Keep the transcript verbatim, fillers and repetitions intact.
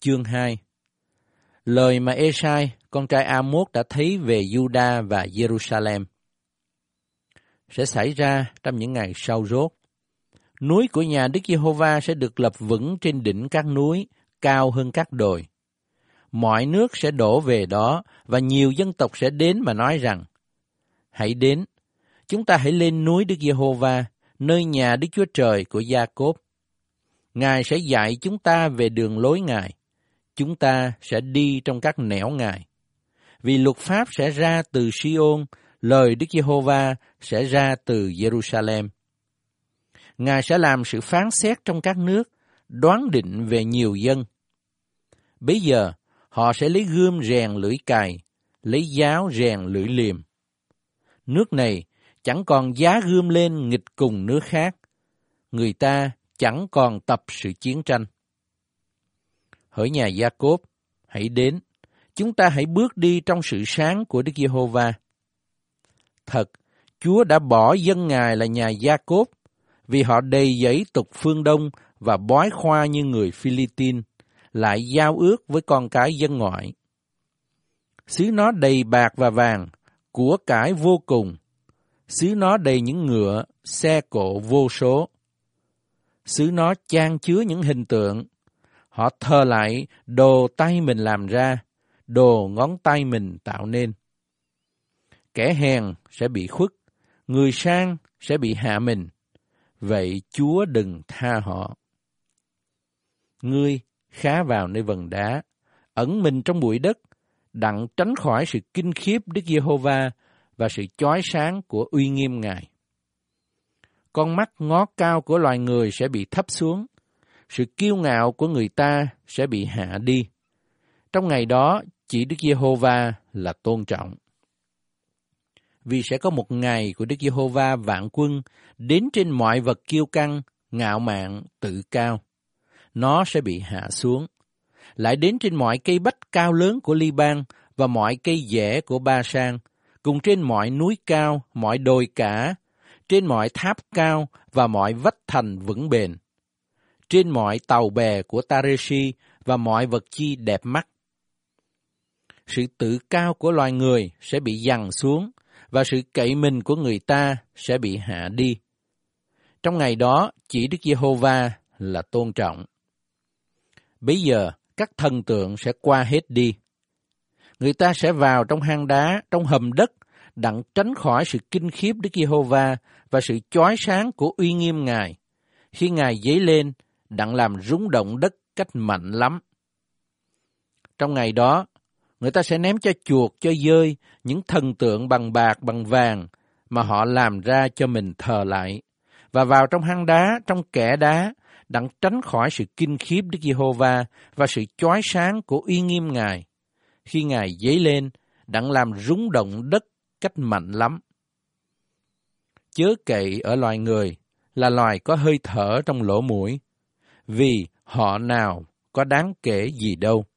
chương hai. Lời mà Ê-sai, con trai A-mốt đã thấy về Giu-đa và Giê-ru-sa-lem. Sẽ xảy ra trong những ngày sau rốt. Núi của nhà Đức Giê-hô-va sẽ được lập vững trên đỉnh các núi, cao hơn các đồi. Mọi nước sẽ đổ về đó, và nhiều dân tộc sẽ đến mà nói rằng, hãy đến, chúng ta hãy lên núi Đức Giê-hô-va, nơi nhà Đức Chúa Trời của Gia-cốp. Ngài sẽ dạy chúng ta về đường lối Ngài. Chúng ta sẽ đi trong các nẻo Ngài. Vì luật pháp sẽ ra từ Si-ôn, lời Đức Giê-hô-va sẽ ra từ Giê-ru-sa-lem. Ngài sẽ làm sự phán xét trong các nước, đoán định về nhiều dân. Bấy giờ, họ sẽ lấy gươm rèn lưỡi cày, lấy giáo rèn lưỡi liềm. Nước này chẳng còn giá gươm lên nghịch cùng nước khác. Người ta chẳng còn tập sự chiến tranh. Hỡi nhà Gia-cốp, hãy đến, chúng ta hãy bước đi trong sự sáng của Đức Giê-hô-va. Thật, Chúa đã bỏ dân Ngài là nhà Gia-cốp, vì họ đầy dẫy tục phương Đông và bói khoa như người Phi-li-tin, lại giao ước với con cái dân ngoại. Xứ nó đầy bạc và vàng, của cải vô cùng. Xứ nó đầy những ngựa, xe cộ vô số. Xứ nó chan chứa những hình tượng. Họ thờ lại đồ tay mình làm ra, đồ ngón tay mình tạo nên. Kẻ hèn sẽ bị khuất, người sang sẽ bị hạ mình. Vậy Chúa đừng tha họ. Ngươi khá vào nơi vần đá, ẩn mình trong bụi đất, đặng tránh khỏi sự kinh khiếp Đức Giê-hô-va và sự chói sáng của uy nghiêm Ngài. Con mắt ngó cao của loài người sẽ bị thấp xuống, sự kiêu ngạo của người ta sẽ bị hạ đi. Trong ngày đó, chỉ Đức Giê-hô-va là tôn trọng. Vì sẽ có một ngày của Đức Giê-hô-va vạn quân đến trên mọi vật kiêu căng, ngạo mạn, tự cao. Nó sẽ bị hạ xuống. Lại đến trên mọi cây bách cao lớn của Li-ban và mọi cây dẻ của Ba-san, cùng trên mọi núi cao, mọi đồi cả, trên mọi tháp cao và mọi vách thành vững bền, trên mọi tàu bè của Ta-rê-si và mọi vật chi đẹp mắt. Sự tự cao của loài người sẽ bị giằng xuống, và sự cậy mình của người ta sẽ bị hạ đi. Trong ngày đó, chỉ Đức Giê-hô-va là tôn trọng. Bấy giờ, các thần tượng sẽ qua hết đi. Người ta sẽ vào trong hang đá, trong hầm đất, đặng tránh khỏi sự kinh khiếp Đức Giê-hô-va và sự chói sáng của uy nghiêm Ngài, khi Ngài dấy lên, đặng làm rung động đất cách mạnh lắm. Trong ngày đó, người ta sẽ ném cho chuột, cho dơi, những thần tượng bằng bạc, bằng vàng, mà họ làm ra cho mình thờ lại, và vào trong hang đá, trong kẽ đá, đặng tránh khỏi sự kinh khiếp Đức Giê-hô-va và sự chói sáng của uy nghiêm Ngài, khi Ngài dấy lên, đặng làm rung động đất cách mạnh lắm. Chớ cậy ở loài người là loài có hơi thở trong lỗ mũi, vì họ nào có đáng kể gì đâu.